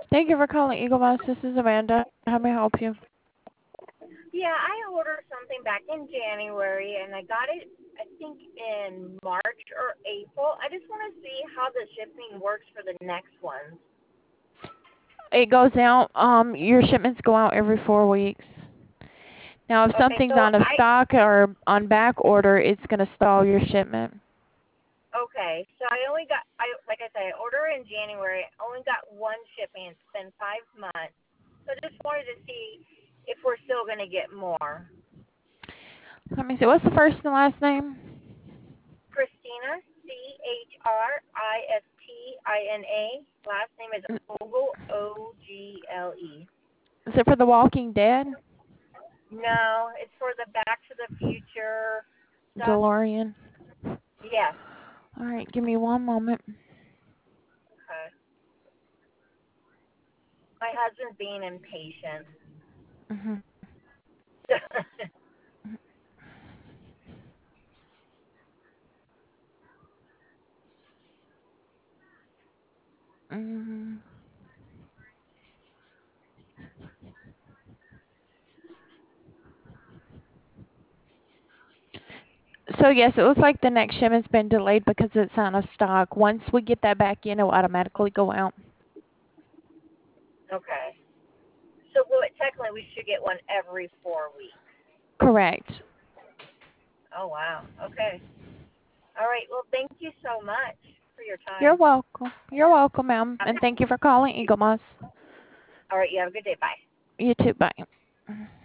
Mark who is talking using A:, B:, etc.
A: Thank you for calling Eagle Mouse. This is Amanda. How may I help you?
B: Yeah, I ordered something back in January, and I got it, I think, in March or April. I just want to see how the shipping works for the next ones.
A: It goes out. Your shipments go out every 4 weeks. Now, if
B: Okay,
A: something's out of stock or on back order, it's going to stall your shipment.
B: so I only got, like I said, I ordered in January. I only got one shipping. It's been 5 months. So I just wanted to see if we're still going to get more.
A: Let me see. What's the first and last name?
B: Christina, Christina. Last name is Ogle, Ogle.
A: Is it for The Walking Dead?
B: No, it's for the Back to the Future stuff.
A: DeLorean.
B: Yes.
A: All right, give me one moment.
B: Okay. My husband's being impatient.
A: Mhm. Mhm. So yes, it looks like the next shipment's been delayed because it's out of stock. Once we get that back in, it will automatically go out.
B: Okay. So, well, technically, we should get one every 4 weeks.
A: Correct.
B: Oh, wow. Okay. All right. Well, thank you so much for your
A: You're
B: time.
A: welcome. You're welcome, ma'am. And thank you for calling Eagle Moss.
B: All right. You have a good day. Bye.
A: You too. Bye.